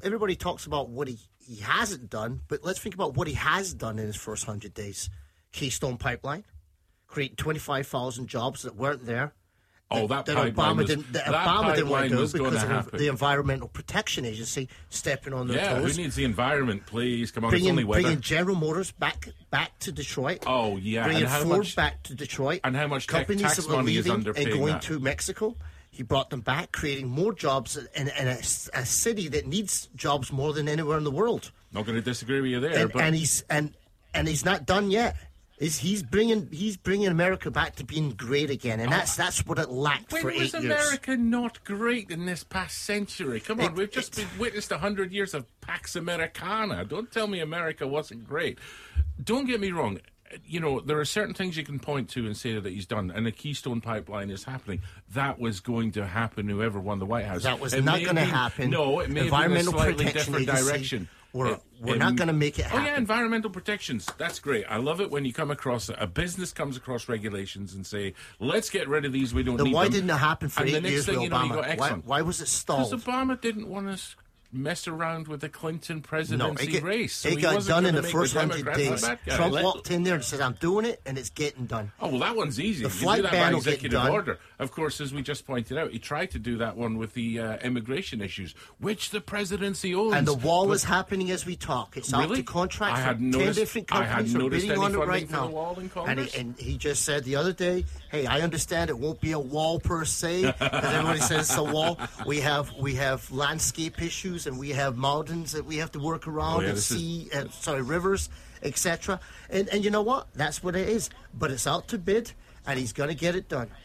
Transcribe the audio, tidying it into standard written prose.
everybody talks about what he hasn't done, but let's think about what he has done in his first 100 days. Keystone Pipeline, creating 25,000 jobs that weren't there. That Obama didn't want to do was because of happen. the Environmental Protection Agency stepping on their toes. Who needs the environment, please? Come on, it's only weather. Bringing General Motors back to Detroit. Oh, yeah. Bringing Ford back to Detroit. And how much companies tax that were money is leaving underpaying and going that? to Mexico. He brought them back, creating more jobs in a city that needs jobs more than anywhere in the world. Not going to disagree with you there. And he's not done yet. He's bringing America back to being great again, and that's what it lacked for 8 years. When was America not great in this past century? Come on, we've just witnessed 100 years of Pax Americana. Don't tell me America wasn't great. Don't get me wrong. You know, there are certain things you can point to and say that he's done, and the Keystone Pipeline is happening. That was going to happen, whoever won the White House. That was not going to happen. No, it may have been a slightly different direction. We're not going to make it happen. Oh, yeah, environmental protections. That's great. I love it when you come across, a business comes across regulations and say, let's get rid of these, we don't need them. Why didn't it happen for 8 years with Obama? You got Exxon. Why was it stalled? Because Obama didn't want to mess around with the Clinton presidency race. So it got done in the first 100 days. Trump walked in there and said, I'm doing it, and it's getting done. Oh, well, that one's easy. The flight ban will get done. Order. Of course, as we just pointed out, he tried to do that one with the immigration issues, which the presidency owns. And the wall is happening as we talk. It's out to contract for 10 different companies are bidding on it right now. And he just said the other day, hey, I understand it won't be a wall per se, because everybody says it's a wall. We have landscape issues, and we have mountains that we have to work around, and rivers, etc. And you know what? That's what it is. But it's out to bid, and he's going to get it done.